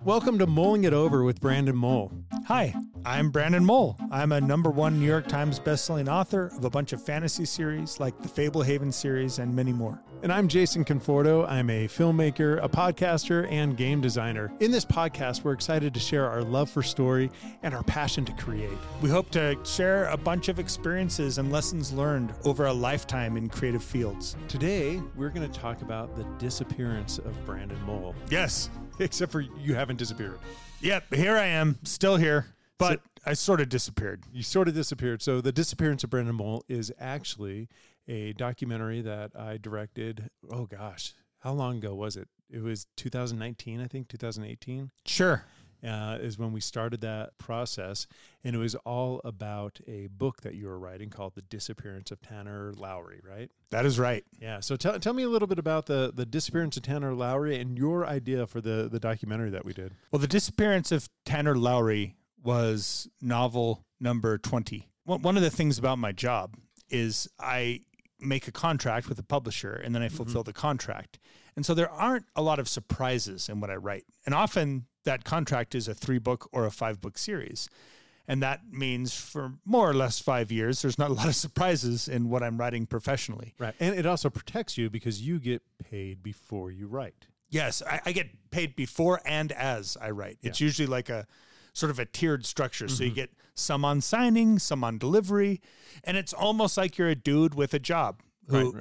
Welcome to Mulling It Over with Brandon Mull. Hi, I'm Brandon Mull. I'm a #1 New York Times bestselling author of a bunch of fantasy series like the Fablehaven series and many more. And I'm Jason Conforto. I'm a filmmaker, a podcaster, and game designer. In this podcast, we're excited to share our love for story and our passion to create. We hope to share a bunch of experiences and lessons learned over a lifetime in creative fields. Today, we're going to talk about the disappearance of Brandon Mull. Yes. Except for you haven't disappeared. Yep, here I am, still here, but I sort of disappeared. You sort of disappeared. So the disappearance of Brandon Mull is actually a documentary that I directed. Oh gosh, how long ago was it? It was 2019, I think, 2018. Sure. Is when we started that process. And it was all about a book that you were writing called The Disappearance of Tanner Lowry, right? That is right. Yeah. So tell me a little bit about the disappearance of Tanner Lowry and your idea for the documentary that we did. Well, The Disappearance of Tanner Lowry was novel number 20. One of the things about my job is I make a contract with a publisher and then I fulfill the contract. And so there aren't a lot of surprises in what I write. And often that contract is a 3-book or a 5-book series. And that means for more or less 5 years, there's not a lot of surprises in what I'm writing professionally. Right. And it also protects you because you get paid before you write. Yes, I get paid before and as I write. It's usually like a sort of a tiered structure. So you get some on signing, some on delivery, and it's almost like you're a dude with a job who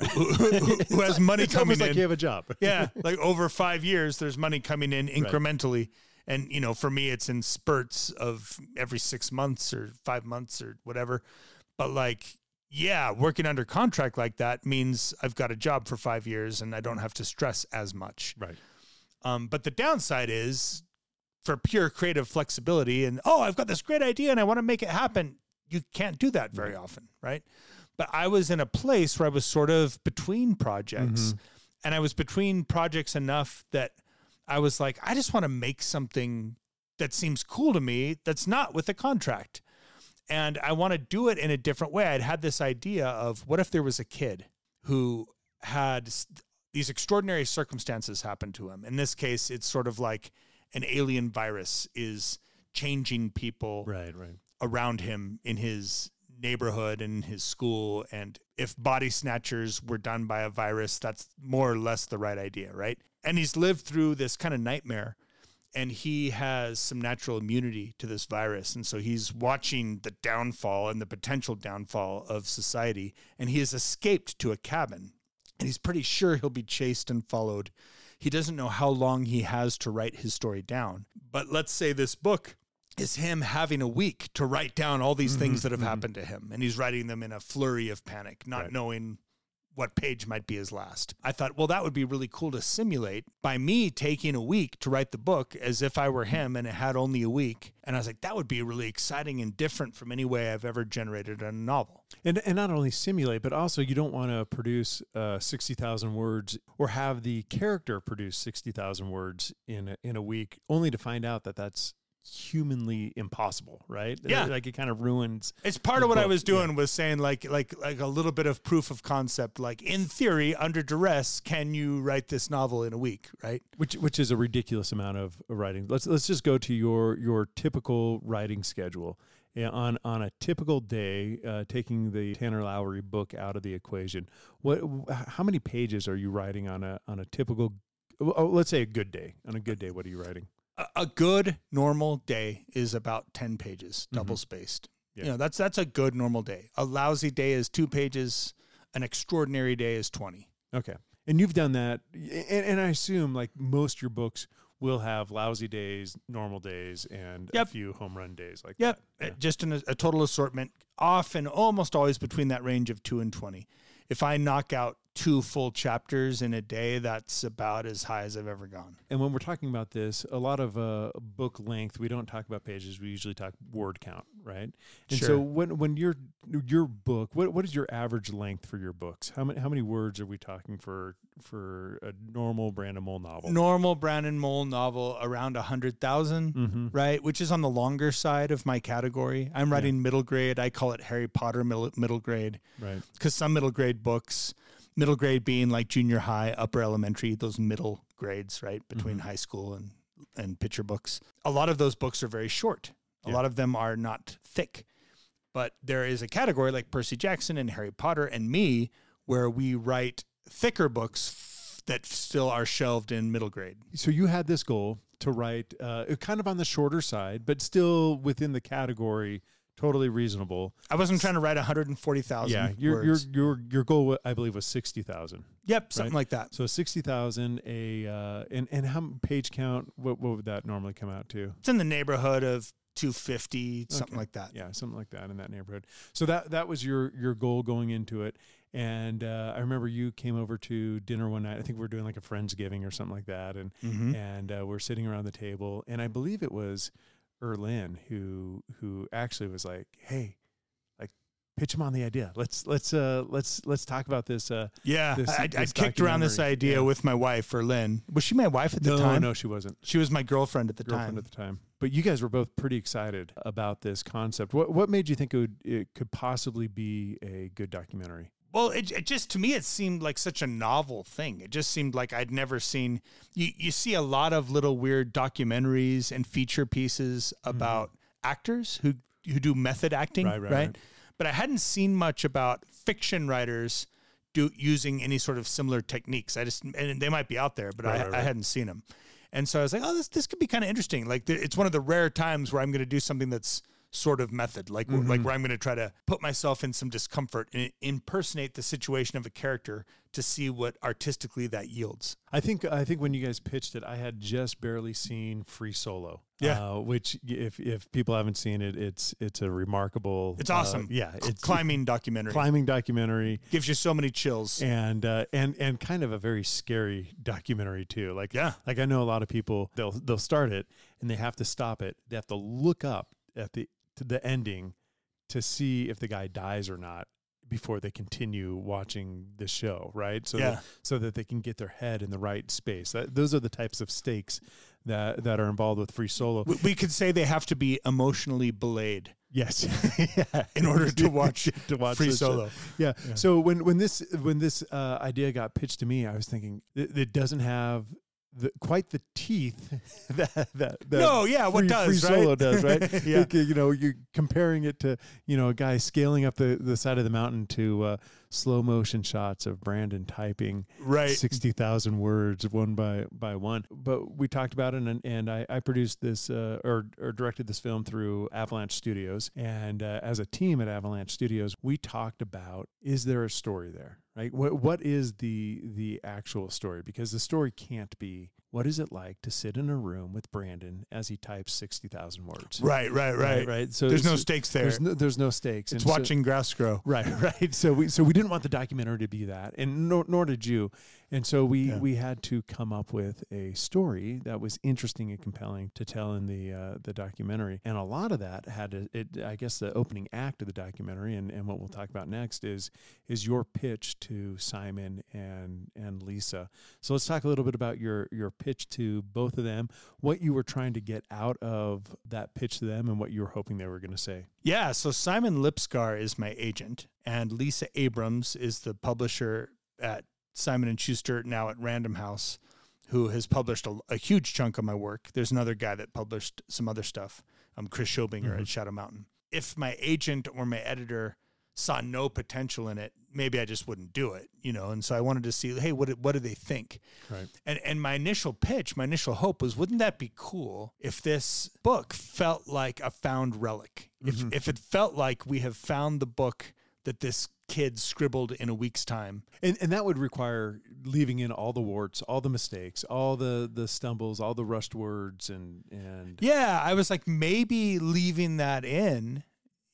has money it's coming in. It's like you have a job. Yeah, like over 5 years, there's money coming in incrementally. Right. And, you know, for me, it's in spurts of every 6 months or 5 months or whatever. But like, yeah, working under contract like that means I've got a job for 5 years and I don't have to stress as much. Right. But the downside is for pure creative flexibility and, I've got this great idea and I want to make it happen. You can't do that very often, right? But I was in a place where I was sort of between projects and I was between projects enough that I was like, I just want to make something that seems cool to me that's not with a contract. And I want to do it in a different way. I'd had this idea of what if there was a kid who had these extraordinary circumstances happen to him. In this case, it's sort of like an alien virus is changing people around him in his neighborhood and his school. And if body snatchers were done by a virus, that's more or less the right idea, right? And he's lived through this kind of nightmare and he has some natural immunity to this virus. And so he's watching the downfall and the potential downfall of society. And he has escaped to a cabin and he's pretty sure he'll be chased and followed. He doesn't know how long he has to write his story down. But let's say this book is him having a week to write down all these things that have happened to him. And he's writing them in a flurry of panic, not knowing what page might be his last. I thought, well, that would be really cool to simulate by me taking a week to write the book as if I were him and it had only a week. And I was like, that would be really exciting and different from any way I've ever generated a novel. And not only simulate, but also you don't want to produce 60,000 words or have the character produce 60,000 words in a week, only to find out that that's humanly impossible, right? Yeah. Like it kind of ruins. It's part of what I was doing was saying like a little bit of proof of concept, like in theory, under duress, can you write this novel in a week, right? Which is a ridiculous amount of writing. Let's just go to your typical writing schedule. On a typical day, taking the Tanner Lowry book out of the equation, how many pages are you writing on a typical, let's say a good day? On a good day, what are you writing? A good normal day is about 10 pages, double spaced. Yeah. You know, that's a good normal day. A lousy day is 2 pages. An extraordinary day is 20. Okay. And you've done that. And I assume like most of your books will have lousy days, normal days, and a few home run days like that. Yeah. Just in a total assortment, often almost always between that range of 2 and 20. If I knock out 2 full chapters in a day, that's about as high as I've ever gone. And when we're talking about this, a lot of book length, we don't talk about pages. We usually talk word count, right? And so when your book, what is your average length for your books? How many words are we talking for a normal Brandon Mull novel? Normal Brandon Mull novel around 100,000, right? Which is on the longer side of my category. I'm writing middle grade. I call it Harry Potter middle grade, right? Because some middle grade books. Middle grade being like junior high, upper elementary, those middle grades, right? Between high school and and picture books. A lot of those books are very short. A lot of them are not thick. But there is a category like Percy Jackson and Harry Potter and me where we write thicker books that still are shelved in middle grade. So you had this goal to write kind of on the shorter side, but still within the category, totally reasonable. I wasn't trying to write 140,000 words. Your goal, I believe, was 60,000. Yep, something like that. So 60,000, and how page count, what would that normally come out to? It's in the neighborhood of 250, something like that. Yeah, something like that in that neighborhood. So that was your goal going into it. And I remember you came over to dinner one night. I think we were doing like a Friendsgiving or something like that. And we're sitting around the table. And I believe it was Erlyn who actually was like, "Hey, like pitch him on the idea. Let's talk about this." I kicked around this idea with my wife, Erlyn. Was she my wife at the time? No, she wasn't. She was my girlfriend at the time. But you guys were both pretty excited about this concept. What made you think it could possibly be a good documentary? Well, it just, to me, it seemed like such a novel thing. It just seemed like I'd never seen, you see a lot of little weird documentaries and feature pieces about actors who do method acting, right? But I hadn't seen much about fiction writers using any sort of similar techniques. And they might be out there, but I hadn't seen them. And so I was like, oh, this could be kind of interesting. Like it's one of the rare times where I'm going to do something that's sort of method, like where I'm going to try to put myself in some discomfort and impersonate the situation of a character to see what artistically that yields. I think when you guys pitched it, I had just barely seen Free Solo. Yeah, which if people haven't seen it, it's a remarkable. It's awesome. It's climbing documentary. Climbing documentary Gives you so many chills, and kind of a very scary documentary too. Like I know a lot of people they'll start it and they have to stop it. They have to look up at the ending to see if the guy dies or not before they continue watching the show, right? So that they can get their head in the right space. Those are the types of stakes that are involved with Free Solo. We could say they have to be emotionally belayed. Yes, in order to watch Free Solo. Yeah. So when this idea got pitched to me, I was thinking it doesn't have quite the teeth that Free Solo does, right? Yeah. Like, you're comparing it to a guy scaling up the side of the mountain to slow motion shots of Brandon typing 60,000 words one by one. But we talked about it, and I produced this or directed this film through Avalanche Studios, and as a team at Avalanche Studios, we talked about, is there a story there? Right? What is the actual story? Because the story can't be, what is it like to sit in a room with Brandon as he types 60,000 words? Right. So there's no stakes there. There's no stakes. It's watching grass grow. Right. So we didn't want the documentary to be that, and nor did you. And so we had to come up with a story that was interesting and compelling to tell in the documentary. And a lot of that I guess the opening act of the documentary and what we'll talk about next is your pitch to Simon and Lisa. So let's talk a little bit about your pitch to both of them, what you were trying to get out of that pitch to them and what you were hoping they were going to say. Yeah, so Simon Lipscar is my agent, and Lisa Abrams is the publisher at Simon & Schuster, now at Random House, who has published a huge chunk of my work. There's another guy that published some other stuff, Chris Schobinger at Shadow Mountain. If my agent or my editor saw no potential in it, maybe I just wouldn't do it, and so I wanted to see, hey, what do they think? Right. And my initial pitch, my initial hope was, wouldn't that be cool if this book felt like a found relic? If it felt like we have found the book that this kid scribbled in a week's time. And that would require leaving in all the warts, all the mistakes, all the stumbles, all the rushed words and yeah, I was like, maybe leaving that in,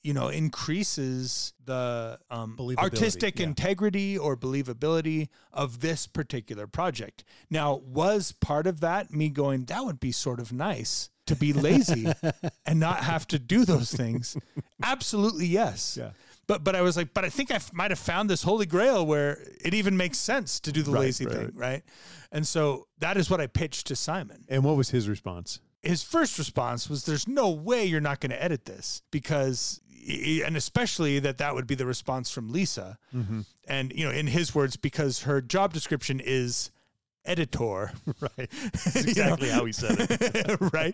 increases the artistic integrity or believability of this particular project. Now, was part of that me going, that would be sort of nice to be lazy and not have to do those things? Absolutely, yes. Yeah. But I was like, but I think I might have found this holy grail where it even makes sense to do the lazy thing, right? And so that is what I pitched to Simon. And what was his response? His first response was, there's no way you're not going to edit this, because, and especially that would be the response from Lisa. And, in his words, because her job description is editor. Right. That's exactly how he said it. Right.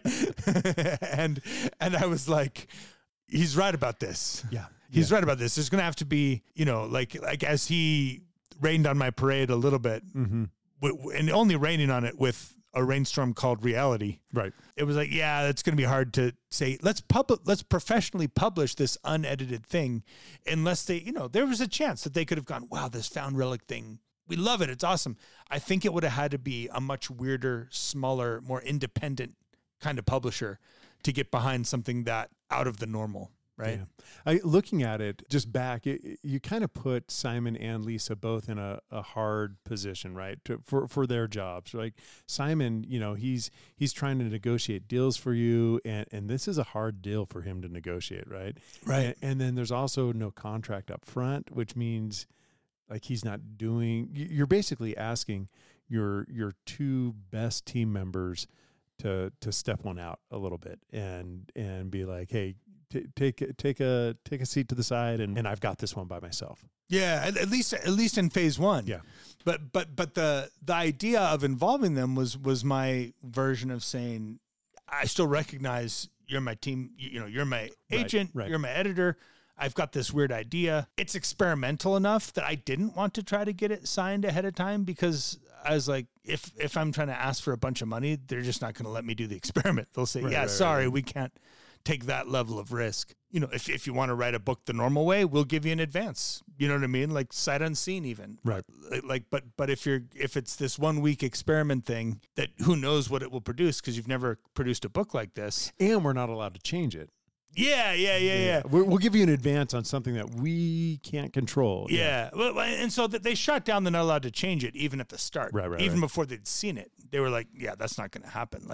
and I was like, he's right about this. Yeah. He's right about this. There's going to have to be, like as he rained on my parade a little bit, Mm-hmm. and only raining on it with a rainstorm called reality. Right. It was like, yeah, it's going to be hard to say, let's professionally publish this unedited thing, unless they, there was a chance that they could have gone, wow, this found relic thing, we love it, it's awesome. I think it would have had to be a much weirder, smaller, more independent kind of publisher to get behind something that out of the normal. Right. Yeah. Looking at it just back, you kind of put Simon and Lisa both in a hard position, right? For their jobs. Like Simon, he's trying to negotiate deals for you, and this is a hard deal for him to negotiate, right? Right. And then there's also no contract up front, which means like he's not doing. You're basically asking your two best team members to step one out a little bit and be like, hey, take a seat to the side, and I've got this one by myself. Yeah, at least in phase one. Yeah, but the idea of involving them was my version of saying, I still recognize you're my team. You're my agent. Right. You're my editor. I've got this weird idea. It's experimental enough that I didn't want to try to get it signed ahead of time, because I was like, if I'm trying to ask for a bunch of money, they're just not going to let me do the experiment. They'll say, sorry, we can't take that level of risk. If you want to write a book the normal way, we'll give you an advance. You know what I mean? Like sight unseen even. Right. But if it's this 1 week experiment thing that who knows what it will produce, because you've never produced a book like this. And we're not allowed to change it. Yeah. We'll give you an advance on something that we can't control. Yeah. Well, and so that they shut down, they're not allowed to change it even at the start. Right. Even before they'd seen it. They were like, yeah, that's not going to happen.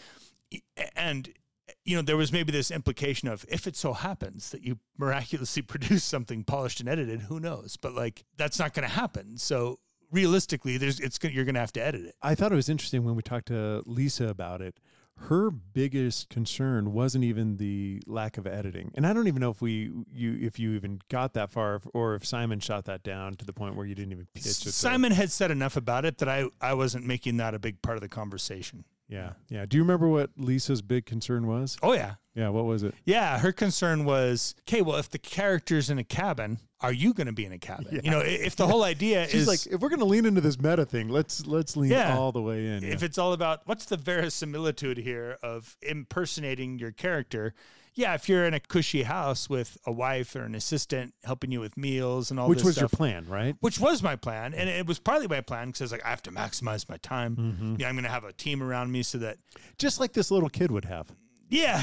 And there was maybe this implication of, if it so happens that you miraculously produce something polished and edited, who knows? But that's not going to happen. So realistically, you're going to have to edit it. I thought it was interesting when we talked to Lisa about it. Her biggest concern wasn't even the lack of editing, and I don't even know if you even got that far, or if Simon shot that down to the point where you didn't even pitch it. Simon had said enough about it that I wasn't making that a big part of the conversation. Yeah. Do you remember what Lisa's big concern was? Oh, yeah. Yeah, what was it? Yeah, her concern was, okay, well, if the character's in a cabin, are you going to be in a cabin? Yeah. If the whole idea She's is like, if we're going to lean into this meta thing, let's lean all the way in. If it's all about what's the verisimilitude here of impersonating your character. Yeah, if you're in a cushy house with a wife or an assistant helping you with meals and all Which this was stuff. your plan, right? Which was my plan. And it was partly my plan because I was like, I have to maximize my time. Mm-hmm. Yeah, I'm going to have a team around me so that. Just like this little kid would have. Yeah.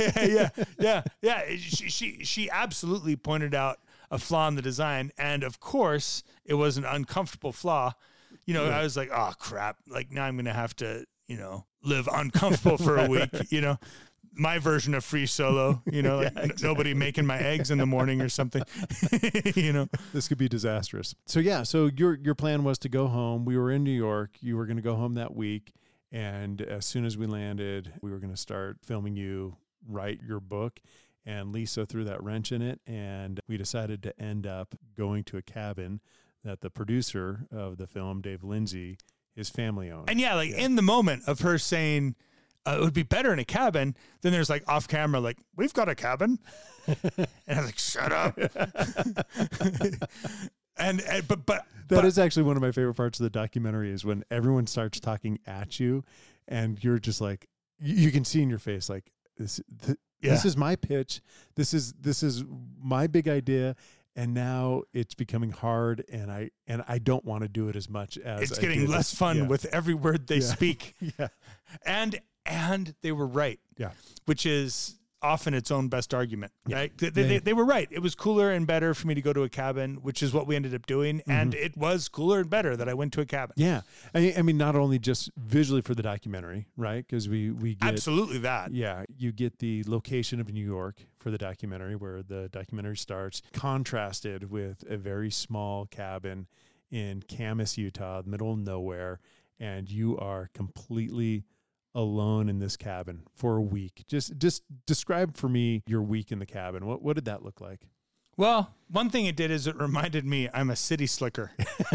She absolutely pointed out a flaw in the design. And of course, it was an uncomfortable flaw. I was like, oh, crap. Now I'm going to have to, live uncomfortable for a week, My version of free solo, exactly. Nobody making my eggs in the morning or something, This could be disastrous. So your plan was to go home. We were in New York. You were going to go home that week. And as soon as we landed, we were going to start filming you write your book. And Lisa threw that wrench in it. And we decided to end up going to a cabin that the producer of the film, Dave Lindsay, his family owned. And in the moment of her saying, it would be better in a cabin, then there's off camera, we've got a cabin. And I was like, shut up. But that is actually one of my favorite parts of the documentary is when everyone starts talking at you and you're just like, you can see in your face, this is my pitch. This is my big idea. And now it's becoming hard, and I don't want to do it as much as it's getting less fun with every word they speak. Yeah, and they were right. Yeah, which is often its own best argument. Right? They were right. It was cooler and better for me to go to a cabin, which is what we ended up doing, mm-hmm. and it was cooler and better that I went to a cabin. Yeah, I mean, not only just visually for the documentary, right? Because we get absolutely that. Yeah, you get the location of New York for the documentary, where the documentary starts, contrasted with a very small cabin in Camas, Utah, middle of nowhere, and you are completely alone in this cabin for a week. Just describe for me your week in the cabin. What did that look like? Well, one thing it did is it reminded me I'm a city slicker,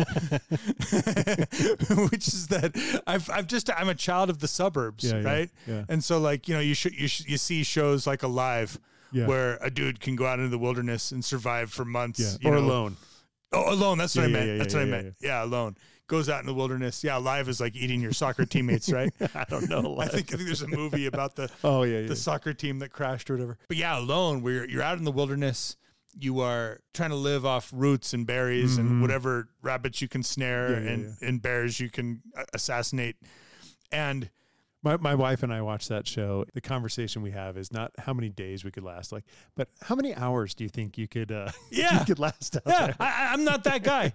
which is that I'm a child of the suburbs, right? Yeah. And so like, you see shows like Alive where a dude can go out into the wilderness and survive for months. Or Alone. Oh, Alone. That's what I meant. That's what I meant. Yeah. Alone. Goes out in the wilderness. Yeah, Alive is like eating your soccer teammates, right? I don't know. I think there's a movie about the the soccer team that crashed or whatever. But yeah, Alone, where you're out in the wilderness, you are trying to live off roots and berries and whatever rabbits you can snare and bears you can assassinate. And my wife and I watch that show. The conversation we have is not how many days we could last, but how many hours do you think you could you could last out there? I'm not that guy.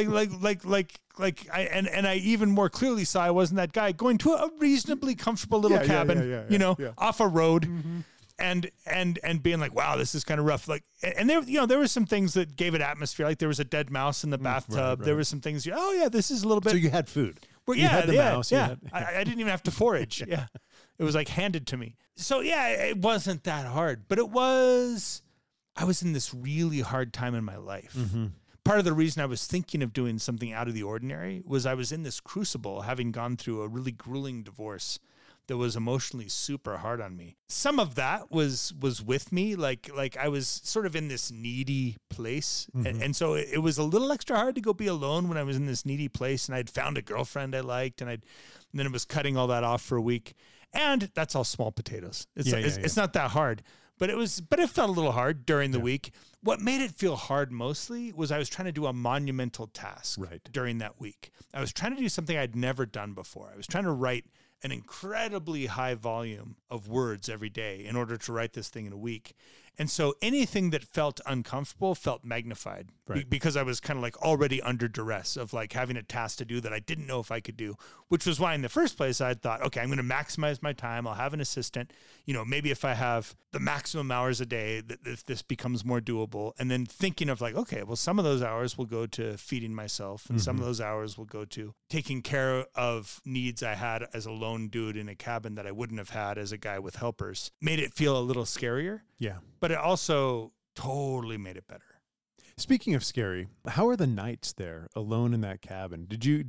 I even more clearly saw I wasn't that guy going to a reasonably comfortable little cabin, off a road. And being like, wow, this is kind of rough. Like, and there, there were some things that gave it atmosphere. Like there was a dead mouse in the bathtub. Right. There were some things. Oh yeah, this is a little bit. So you had food. Well, you had the mouse. Yeah. I didn't even have to forage. Yeah, it was like handed to me. So yeah, it wasn't that hard, but it was. I was in this really hard time in my life. Part of the reason I was thinking of doing something out of the ordinary was I was in this crucible, having gone through a really grueling divorce that was emotionally super hard on me. Some of that was with me, like I was sort of in this needy place. And so it was a little extra hard to go be alone when I was in this needy place and I'd found a girlfriend I liked and then it was cutting all that off for a week. And that's all small potatoes. It's not that hard. But it felt a little hard during the week. What made it feel hard mostly was I was trying to do a monumental task during that week. I was trying to do something I'd never done before. I was trying to write an incredibly high volume of words every day in order to write this thing in a week. And so anything that felt uncomfortable felt magnified because I was kind of like already under duress of like having a task to do that I didn't know if I could do, which was why in the first place I thought, okay, I'm going to maximize my time. I'll have an assistant, maybe if I have the maximum hours a day that this becomes more doable. And then thinking of like, okay, well, some of those hours will go to feeding myself and some of those hours will go to taking care of needs I had as a lone dude in a cabin that I wouldn't have had as a guy with helpers. Made it feel a little scarier. Yeah. But it also totally made it better. Speaking of scary, how are the nights there alone in that cabin?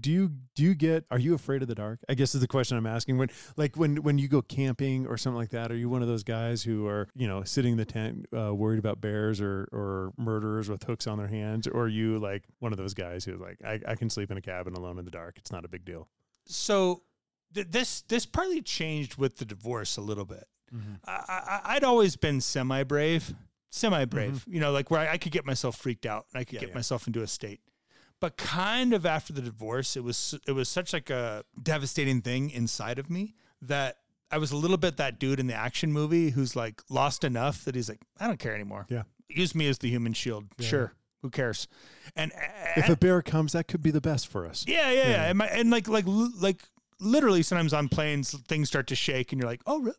Are you afraid of the dark? I guess is the question I'm asking. When you go camping or something like that, are you one of those guys who are, sitting in the tent worried about bears or murderers with hooks on their hands? Or are you like one of those guys who's like, I can sleep in a cabin alone in the dark. It's not a big deal. So this partly changed with the divorce a little bit. I'd always been semi-brave, like where I could get myself freaked out and I could get myself into a state. But kind of after the divorce, it was such like a devastating thing inside of me that I was a little bit that dude in the action movie who's like lost enough that he's like, I don't care anymore. Yeah. Use me as the human shield. Yeah. Sure. Who cares? And if a bear comes, that could be the best for us. Yeah. And like literally sometimes on planes, things start to shake and you're like, oh,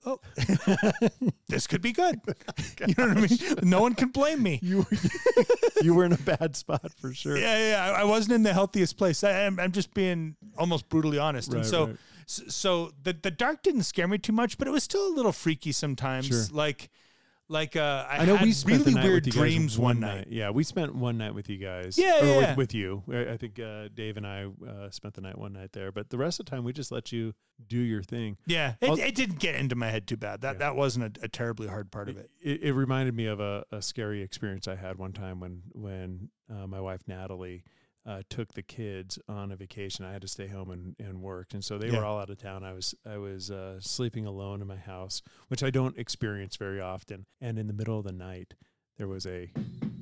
this could be good. You know what I mean? No one can blame me. You were in a bad spot for sure. Yeah. I wasn't in the healthiest place. I'm just being almost brutally honest. And so the dark didn't scare me too much, but it was still a little freaky sometimes. Sure. I know we spent really weird dreams one night. Yeah, we spent one night with you guys. With you. I think Dave and I spent the night one night there, but the rest of the time we just let you do your thing. Yeah, it didn't get into my head too bad. That wasn't a terribly hard part of it. It reminded me of a scary experience I had one time when my wife Natalie took the kids on a vacation. I had to stay home and work, and so they were all out of town. I was sleeping alone in my house, which I don't experience very often. And in the middle of the night, there was a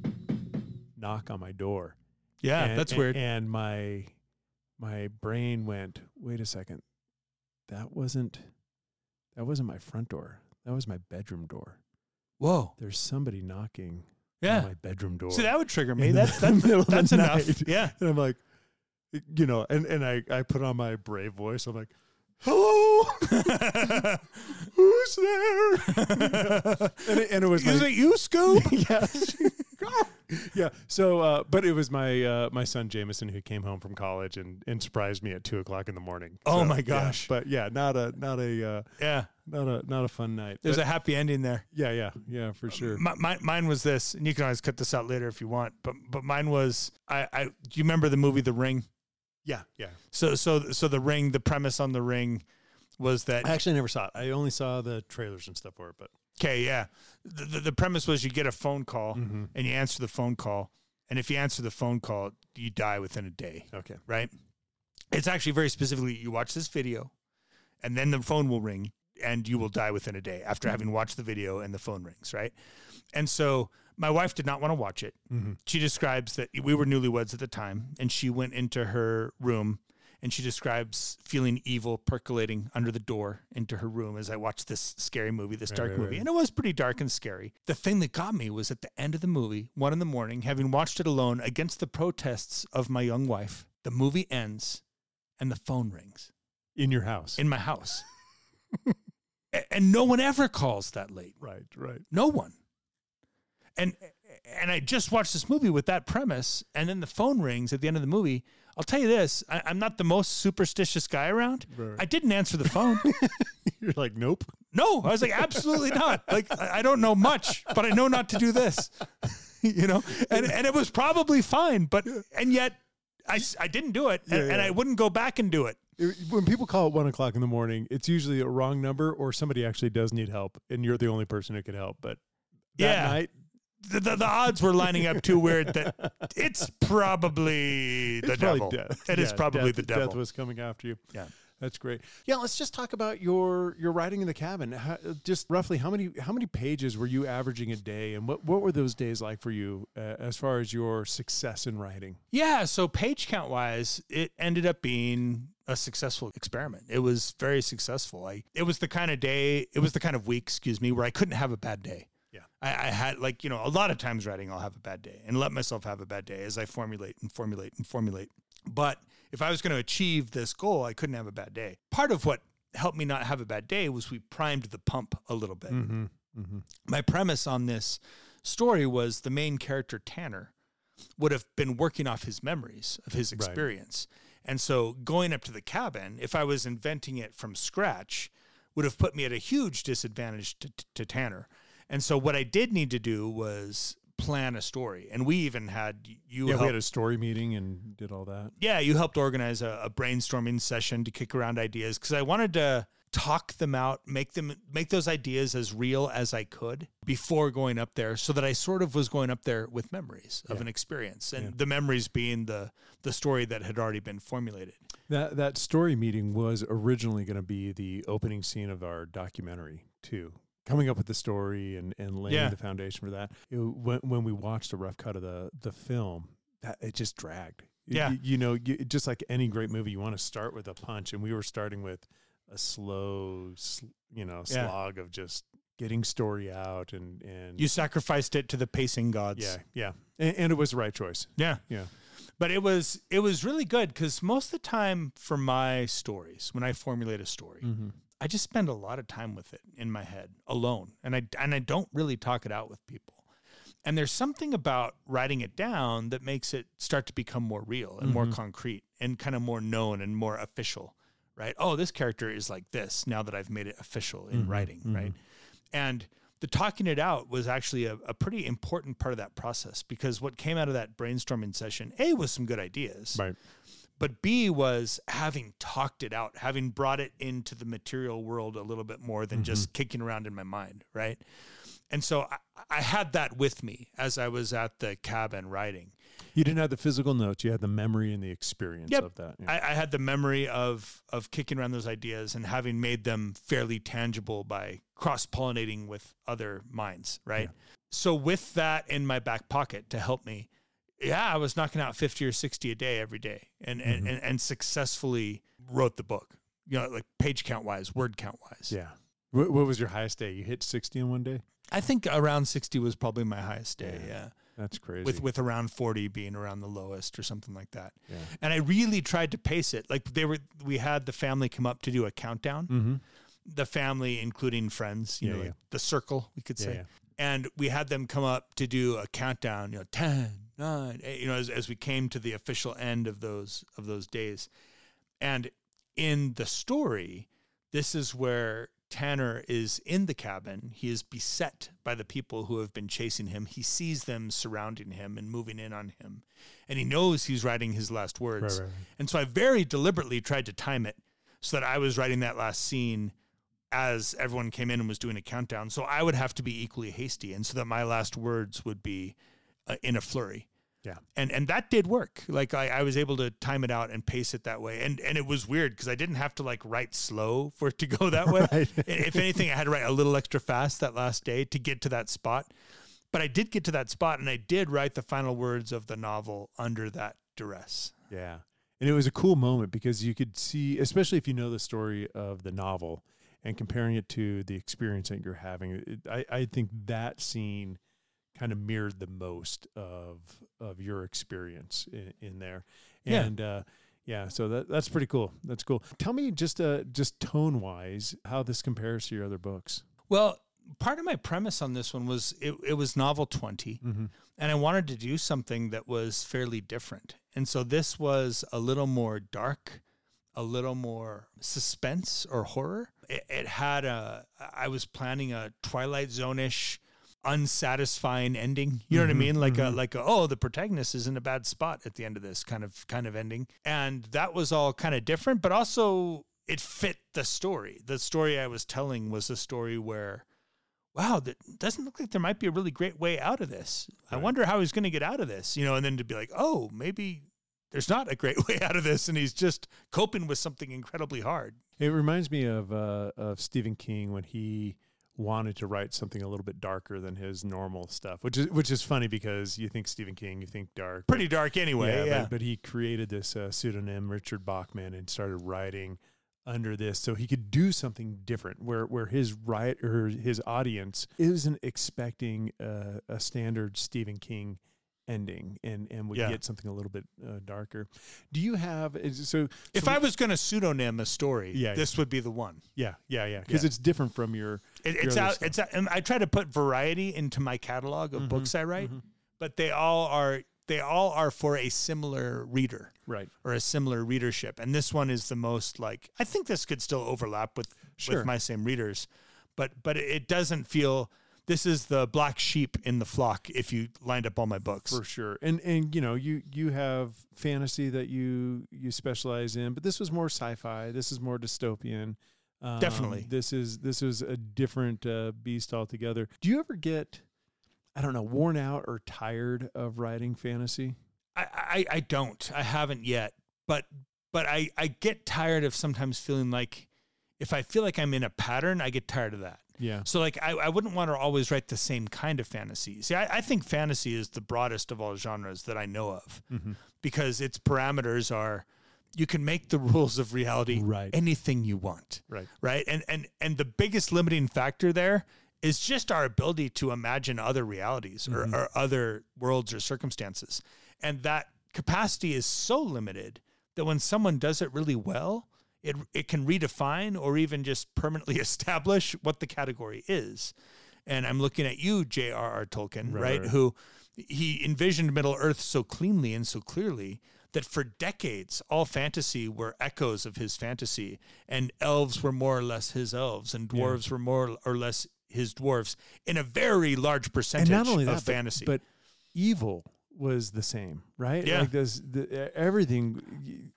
knock on my door. Yeah, that's weird. And my brain went, wait a second, that wasn't my front door. That was my bedroom door. Whoa! There's somebody knocking. On my bedroom door. So that would trigger me. That's enough. Night. Yeah. And I'm like, and I put on my brave voice. I'm like, hello, who's there? and it was is it you, Scoop? Yeah. So, but it was my son Jameson who came home from college and surprised me at 2:00 in the morning. Oh my gosh! Yeah, but not a not a fun night. There's But a happy ending there. yeah, for sure. Mine was this, and you can always cut this out later if you want. But mine was do you remember the movie The Ring? Yeah. So The Ring, the premise on The Ring was that I actually never saw it. I only saw the trailers and stuff for it. But okay, yeah, the premise was you get a phone call and you answer the phone call, and if you answer the phone call, you die within a day. okay, Right? It's actually very specifically, you watch this video, and then the phone will ring, and you will die within a day after having watched the video and the phone rings, right? And so my wife did not want to watch it. She describes that we were newlyweds at the time, and she went into her room, and she describes feeling evil percolating under the door into her room as I watched this scary movie, this dark movie. Right. And it was pretty dark and scary. The thing that got me was at the end of the movie, 1 a.m, having watched it alone against the protests of my young wife, the movie ends and the phone rings. in your house. In my house. And no one ever calls that late. Right. No one. And I just watched this movie with that premise, and then the phone rings at the end of the movie. I'll tell you this, I'm not the most superstitious guy around. Right. I didn't answer the phone. You're like, nope. No, I was like, absolutely not. Like, I don't know much, but I know not to do this. You know? And it was probably fine, and yet I didn't do it, and I wouldn't go back and do it. When people call at 1 o'clock in the morning, it's usually a wrong number or somebody actually does need help, and you're the only person who could help. But that night, the odds were lining up too weird that it's probably the devil. It is probably the devil. Death was coming after you. Yeah. That's great. Yeah, let's just talk about your writing in the cabin. Just roughly, how many pages were you averaging a day, and what were those days like for you as far as your success in writing? Yeah, so page count wise, it ended up being a successful experiment. It was very successful. It was the kind of week, where I couldn't have a bad day. Yeah, I had a lot of times writing, I'll have a bad day and let myself have a bad day as I formulate. But if I was going to achieve this goal, I couldn't have a bad day. Part of what helped me not have a bad day was we primed the pump a little bit. My premise on this story was the main character, Tanner, would have been working off his memories of his experience. Right. And so going up to the cabin, if I was inventing it from scratch, would have put me at a huge disadvantage to Tanner. And so what I did need to do was plan a story. And we even had we had a story meeting and did all that. Yeah, you helped organize a brainstorming session to kick around ideas because I wanted to talk them out, make those ideas as real as I could before going up there, so that I sort of was going up there with memories of an experience, and the memories being the story that had already been formulated. That story meeting was originally going to be the opening scene of our documentary too. Coming up with the story and laying the foundation for that. When we watched a rough cut of the film, it just dragged. Yeah. Just like any great movie, you want to start with a punch, and we were starting with a slow, slog of just getting story out, and you sacrificed it to the pacing gods. Yeah. And it was the right choice. Yeah. But it was really good because most of the time for my stories, when I formulate a story, I just spend a lot of time with it in my head alone, and I don't really talk it out with people. And there's something about writing it down that makes it start to become more real and more concrete and kind of more known and more official, right? Oh, this character is like this now that I've made it official in writing, right? And the talking it out was actually a pretty important part of that process, because what came out of that brainstorming session, A, was some good ideas. Right. But B was having talked it out, having brought it into the material world a little bit more than just kicking around in my mind, right? And so I had that with me as I was at the cabin writing. You didn't have the physical notes. You had the memory and the experience of that. Yeah. I had the memory of kicking around those ideas and having made them fairly tangible by cross-pollinating with other minds, right? Yeah. So with that in my back pocket to help me, I was knocking out 50 or 60 a day every day and successfully wrote the book, like page count wise, word count wise. Yeah. What was your highest day? You hit 60 in one day? I think around 60 was probably my highest day. Yeah. That's crazy. With around 40 being around the lowest or something like that. Yeah. And I really tried to pace it. Like we had the family come up to do a countdown. The family, including friends, like the circle, we could say. Yeah. And we had them come up to do a countdown, 10, 9, 8, as we came to the official end of those days. And in the story, this is where Tanner is in the cabin. He is beset by the people who have been chasing him. He sees them surrounding him and moving in on him. And he knows he's writing his last words. Right. And so I very deliberately tried to time it so that I was writing that last scene as everyone came in and was doing a countdown. So I would have to be equally hasty, and so that my last words would be in a flurry. Yeah. And that did work. Like I was able to time it out and pace it that way. And it was weird because I didn't have to like write slow for it to go that way. Right. If anything, I had to write a little extra fast that last day to get to that spot. But I did get to that spot, and I did write the final words of the novel under that duress. Yeah. And it was a cool moment because you could see, especially if you know the story of the novel and comparing it to the experience that you're having, I think that scene kind of mirrored the most of your experience in there. And so that's pretty cool. That's cool. Tell me just tone wise how this compares to your other books. Well, part of my premise on this one was it was novel 20, and I wanted to do something that was fairly different. And so this was a little more dark, a little more suspense or horror. It had I was planning a Twilight Zone-ish, unsatisfying ending. You know what I mean? Like the protagonist is in a bad spot at the end of this kind of ending. And that was all kind of different, but also it fit the story. The story I was telling was a story where, wow, that doesn't look like there might be a really great way out of this. Right. I wonder how he's going to get out of this, and then to be like, oh, maybe there's not a great way out of this, and he's just coping with something incredibly hard. It reminds me of Stephen King when he wanted to write something a little bit darker than his normal stuff, which is funny because you think Stephen King, you think dark. Pretty dark anyway. Yeah. But he created this pseudonym, Richard Bachman, and started writing under this so he could do something different where his audience isn't expecting a standard Stephen King ending and would get something a little bit darker. Do you have if I was going to pseudonym a story, this would be the one. Yeah, because it's different from your and I try to put variety into my catalog of books I write, but they all are for a similar reader, right, or a similar readership. And this one is the most like, I think this could still overlap with my same readers, but it doesn't feel. This is the black sheep in the flock if you lined up all my books. For sure. And you have fantasy that you specialize in, but this was more sci-fi. This is more dystopian. Definitely. This is a different beast altogether. Do you ever get, I don't know, worn out or tired of writing fantasy? I don't. I haven't yet. But I get tired of sometimes feeling like if I feel like I'm in a pattern, I get tired of that. Yeah. So like I wouldn't want to always write the same kind of fantasy. See, I think fantasy is the broadest of all genres that I know of because its parameters are you can make the rules of reality anything you want. Right. And the biggest limiting factor there is just our ability to imagine other realities or other worlds or circumstances. And that capacity is so limited that when someone does it really well, it can redefine or even just permanently establish what the category is. And I'm looking at you, J.R.R. Tolkien, right? Who he envisioned Middle-earth so cleanly and so clearly that for decades, all fantasy were echoes of his fantasy, and elves were more or less his elves, and dwarves were more or less his dwarves in a very large percentage and not only that, of fantasy. But evil was the same, right? Yeah. Like everything...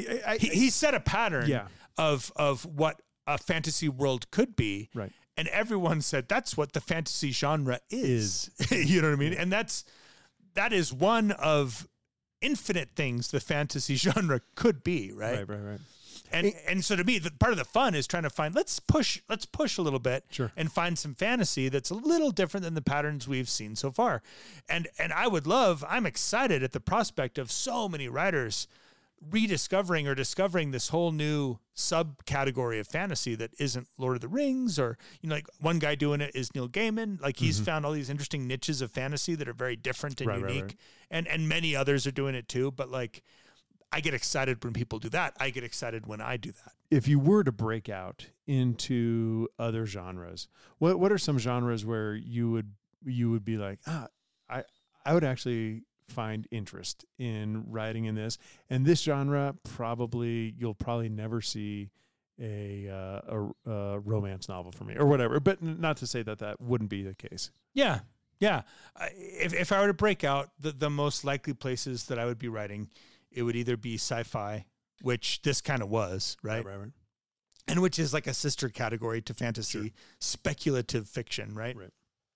He set a pattern of what a fantasy world could be. Right. And everyone said, that's what the fantasy genre is. You know what I mean? And that is one of infinite things the fantasy genre could be, right? Right. And so to me, part of the fun is trying to find, let's push a little bit and find some fantasy that's a little different than the patterns we've seen so far. And I'm excited at the prospect of so many writers rediscovering or discovering this whole new subcategory of fantasy that isn't Lord of the Rings, or like one guy doing it is Neil Gaiman. Like he's found all these interesting niches of fantasy that are very different and unique. And many others are doing it too. But like, I get excited when people do that. I get excited when I do that. If you were to break out into other genres, what are some genres where you would be like, I would actually find interest in writing in this, and this genre you'll probably never see a romance novel for me or whatever. But not to say that that wouldn't be the case. Yeah. Yeah. If I were to break out the most likely places that I would be writing, it would either be sci-fi, which this kind of was, right? Right. And which is like a sister category to fantasy, Sure. speculative fiction, right? Right.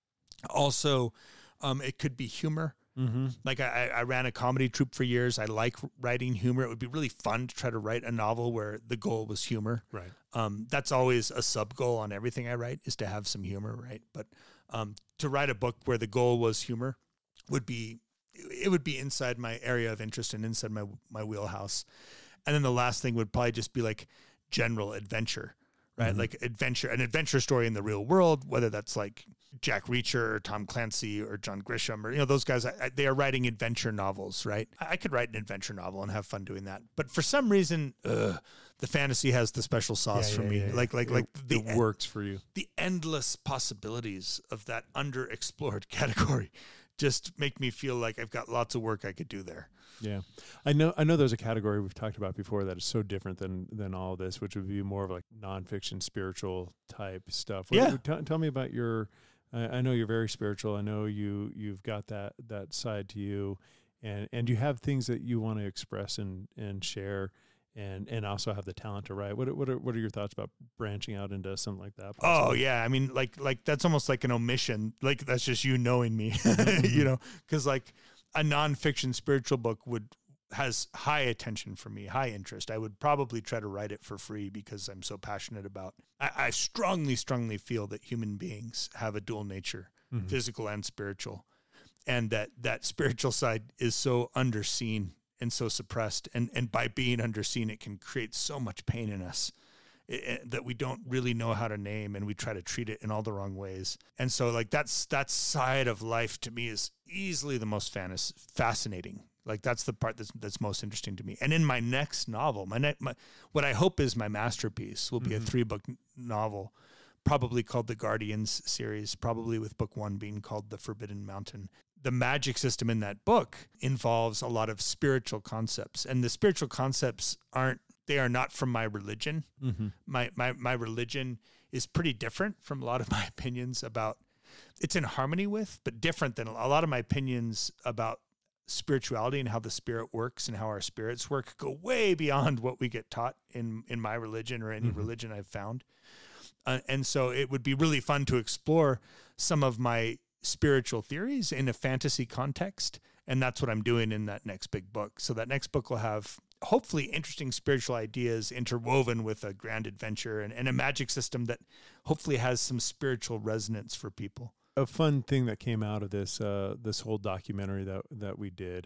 Also, it could be humor. Mm-hmm. Like I ran a comedy troupe for years. I like writing humor. It would be really fun to try to write a novel where the goal was humor. Right. That's always a sub goal on everything I write, is to have some humor, right? But to write a book where the goal was humor would be inside my area of interest and inside my wheelhouse. And then the last thing would probably just be like general adventure, right? Mm-hmm. Like an adventure story in the real world, whether that's like Jack Reacher or Tom Clancy or John Grisham or, those guys, they are writing adventure novels, right? I could write an adventure novel and have fun doing that. But for some reason, the fantasy has the special sauce for me. Yeah. Like it works for you. The endless possibilities of that underexplored category just make me feel like I've got lots of work I could do there. Yeah. I know there's a category we've talked about before that is so different than all of this, which would be more of like nonfiction, spiritual type stuff. Yeah. Tell me about I know you're very spiritual. I know you've got that side to you, and you have things that you want to express and share, and also have the talent to write. What are your thoughts about branching out into something like that? Possibly? Oh yeah, I mean, like that's almost like an omission. Like that's just you knowing me, because like a nonfiction spiritual book has high attention for me, high interest. I would probably try to write it for free because I'm so passionate about. I strongly feel that human beings have a dual nature, Mm-hmm. physical and spiritual, and that spiritual side is so underseen and so suppressed, and by being underseen, it can create so much pain in us that we don't really know how to name, and we try to treat it in all the wrong ways. And so like that side of life to me is easily the most fascinating. Like that's the part that's most interesting to me. And in my next novel, what I hope is my masterpiece will be a 3-book novel, probably called the Guardians series, probably with book 1 being called The Forbidden Mountain. The magic system in that book involves a lot of spiritual concepts, and the spiritual concepts are not from my religion. Mm-hmm. My religion is pretty different from a lot of my opinions about. It's in harmony with, but different than a lot of my opinions about spirituality and how the spirit works and how our spirits work go way beyond what we get taught in my religion or any religion I've found. And so it would be really fun to explore some of my spiritual theories in a fantasy context. And that's what I'm doing in that next big book. So that next book will have hopefully interesting spiritual ideas interwoven with a grand adventure and a magic system that hopefully has some spiritual resonance for people. A fun thing that came out of this this whole documentary that we did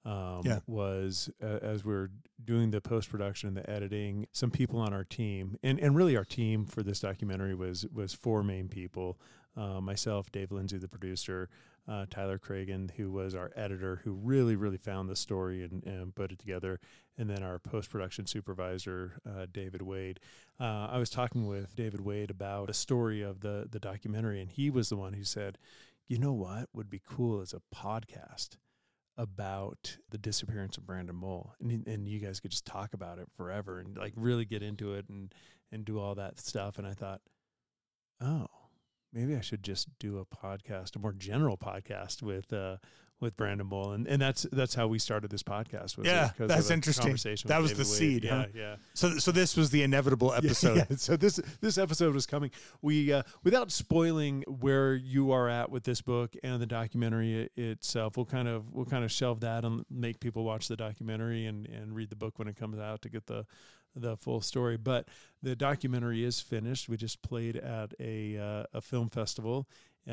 was as we were doing the post-production and the editing, some people on our team, and really our team for this documentary was 4 main people. Myself, Dave Lindsay, the producer, Tyler Cragen, who was our editor, who really, really found the story and put it together, and then our post-production supervisor, David Wade. I was talking with David Wade about a story of the documentary, and he was the one who said, you know what would be cool is a podcast about the disappearance of Brandon Mole, and you guys could just talk about it forever and like really get into it and do all that stuff. And I thought, oh, maybe I should just do a podcast, a more general podcast with Brandon Mole, and that's how we started this podcast. That's interesting. That was the seed. Yeah. So this was the inevitable episode. Yeah. So this episode was coming. We without spoiling where you are at with this book and the documentary itself, we'll kind of shelve that and make people watch the documentary and read the book when it comes out to get the full story. But the documentary is finished. We just played at a film festival.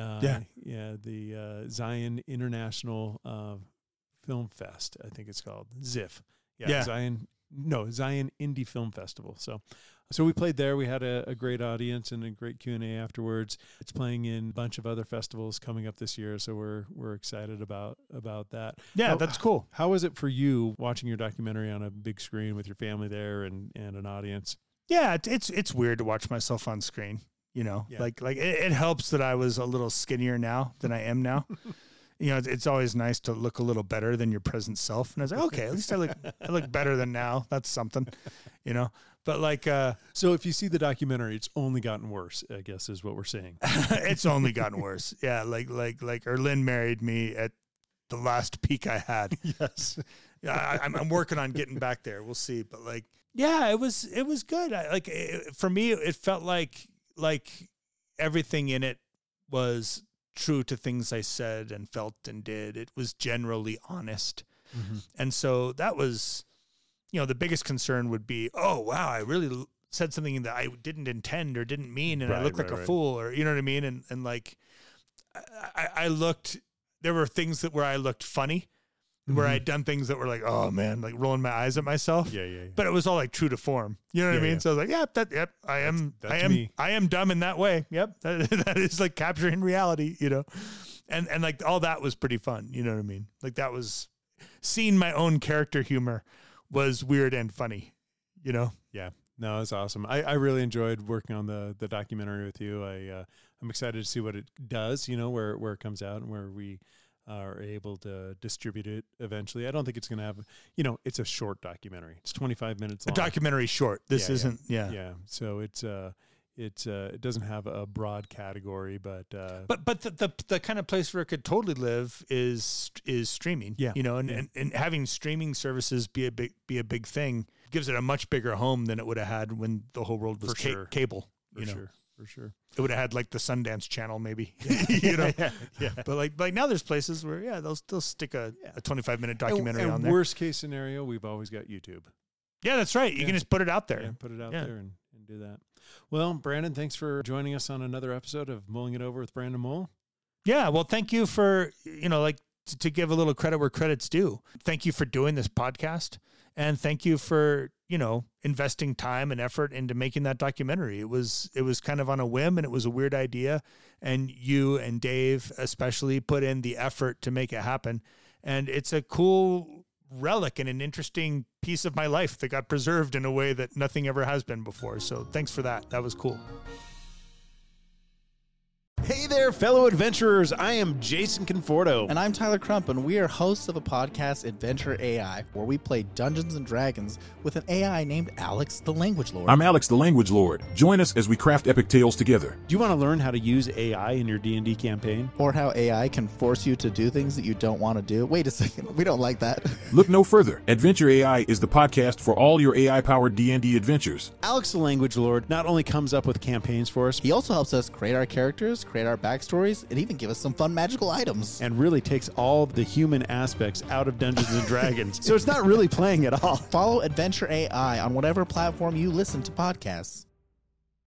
The Zion International Film Fest, I think it's called ZIFF. Zion Indie Film Festival. So we played there. We had a great audience and a great Q&A afterwards. It's playing in a bunch of other festivals coming up this year, so we're excited about that. Yeah, that's cool. How was it for you watching your documentary on a big screen with your family there and an audience? Yeah, it's weird to watch myself on screen. Like it helps that I was a little skinnier now than I am now. It's always nice to look a little better than your present self. And I was like, okay, at least I look better than now. That's something, But like, so if you see the documentary, it's only gotten worse, I guess is what we're saying. it's only gotten worse. Yeah. Like Erlyn married me at the last peak I had. Yes. Yeah. I'm working on getting back there. We'll see. But like, yeah, it was good. For me, it felt like everything in it was true to things I said and felt and did. It was generally honest. Mm-hmm. And so that was, the biggest concern would be, oh, wow, I really said something that I didn't intend or didn't mean, and I looked like a fool, or, you know what I mean? And like, I looked, there were things where I looked funny, where I'd done things that were like, oh man, like rolling my eyes at myself. Yeah. But it was all like true to form. You know what I mean? Yeah. So I was like, I am dumb in that way. Yep. That is like capturing reality, and like all that was pretty fun. You know what I mean? Like that was seeing my own character humor was weird and funny, Yeah. No, it's awesome. I really enjoyed working on the documentary with you. I'm excited to see what it does, where it comes out and where we are able to distribute it eventually. I don't think it's going to have, it's a short documentary. It's 25 minutes long. A documentary short. This isn't. Yeah. So it doesn't have a broad category, but the kind of place where it could totally live is streaming. Yeah. And having streaming services be a big thing gives it a much bigger home than it would have had when the whole world was cable. For sure. It would have had like the Sundance Channel, maybe. Yeah. But like now, there's places where they'll stick a 25-minute documentary on there. Worst case scenario, we've always got YouTube. Yeah, that's right. You can just put it out there. Yeah, put it out there and do that. Well, Brandon, thanks for joining us on another episode of Mulling It Over with Brandon Mull. Yeah, well, thank you for to give a little credit where credit's due. Thank you for doing this podcast, and thank you for investing time and effort into making that documentary. It was kind of on a whim, and it was a weird idea, and you and Dave especially put in the effort to make it happen, and it's a cool relic and an interesting piece of my life that got preserved in a way that nothing ever has been before. So thanks for that. That was cool. Hey there, fellow adventurers. I am Jason Conforto. And I'm Tyler Crump, and we are hosts of a podcast, Adventure AI, where we play Dungeons & Dragons with an AI named Alex the Language Lord. I'm Alex the Language Lord. Join us as we craft epic tales together. Do you want to learn how to use AI in your D&D campaign? Or how AI can force you to do things that you don't want to do? Wait a second, we don't like that. Look no further. Adventure AI is the podcast for all your AI-powered D&D adventures. Alex the Language Lord not only comes up with campaigns for us, he also helps us create our characters, create our backstories, and even give us some fun magical items. And really takes all the human aspects out of Dungeons & Dragons. So it's not really playing at all. Follow Adventure AI on whatever platform you listen to podcasts.